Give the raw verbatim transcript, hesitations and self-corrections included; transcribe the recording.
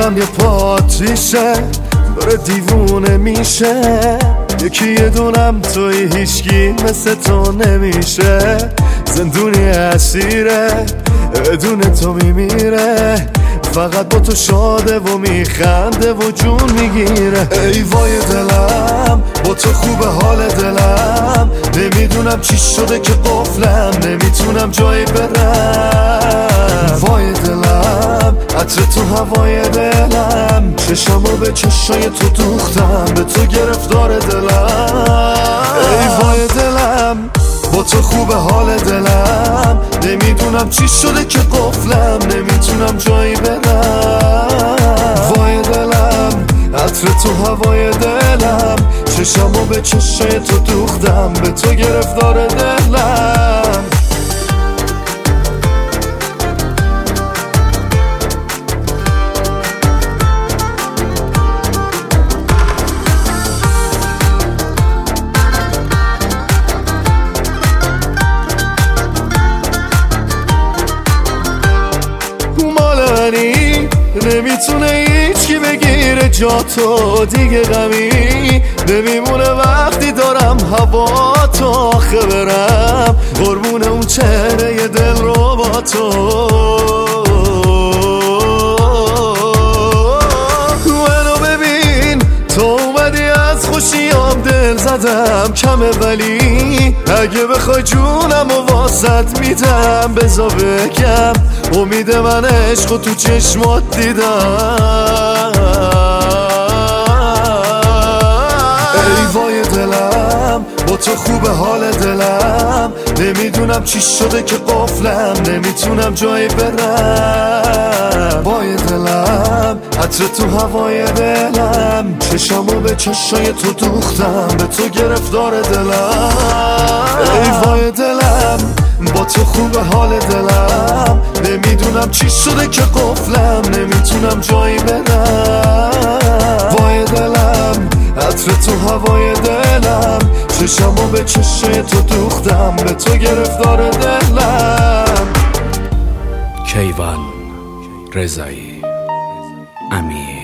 دلم یه پاتریشه داره دیوونه میشه، یکی یه دونم توی هیچکی مثل تو نمیشه. زندونی اسیره بدون تو میمیره، فقط با تو شاده و میخنده و جون میگیره. ای وای دلم با تو خوبه حال دلم، نمیدونم چی شده که قفلم نمیتونم جایی برم. وای دلم عطر تو هوای دلم، چشمو به چشای تو دوختم به تو گرفتار دلم. ای وای دلم با تو خوبه حال دلم، نمیدونم چی شده که قفلم نمیتونم جایی برم. وای دلم عطر تو هوای دلم، چشمو به چشای تو دوختم به تو گرفتار دلم. نمیتونه هیچکی بگیره جا تو، دیگه غمی نمیمونه وقتی دارم هوا تو. آخه برم قربون اون چهره دل رو با تو. منو ببین تو اومدی از خوشیام دل زدم کمه، ولی اگه بخوای جونم و واسط میدم. بزا بگم امید من عشق و تو چشمات دیدم. ای وای دلم با تو خوبه حال دلم، نمیدونم چی شده که قفلم نمیتونم جایی برم. وای دلم عطر تو هوای دلم، چشمو به چشای تو دوختم به تو گرفتار دلم. ای وای دلم با تو خوبه حال دلم، نمیدونم چی شده که قفلم نمیتونم جایی برم. وای دلم عطر تو هوای دلم، چشمو به چشای تو دوختم به تو گرفتار دلم. کیوان رضایی امیر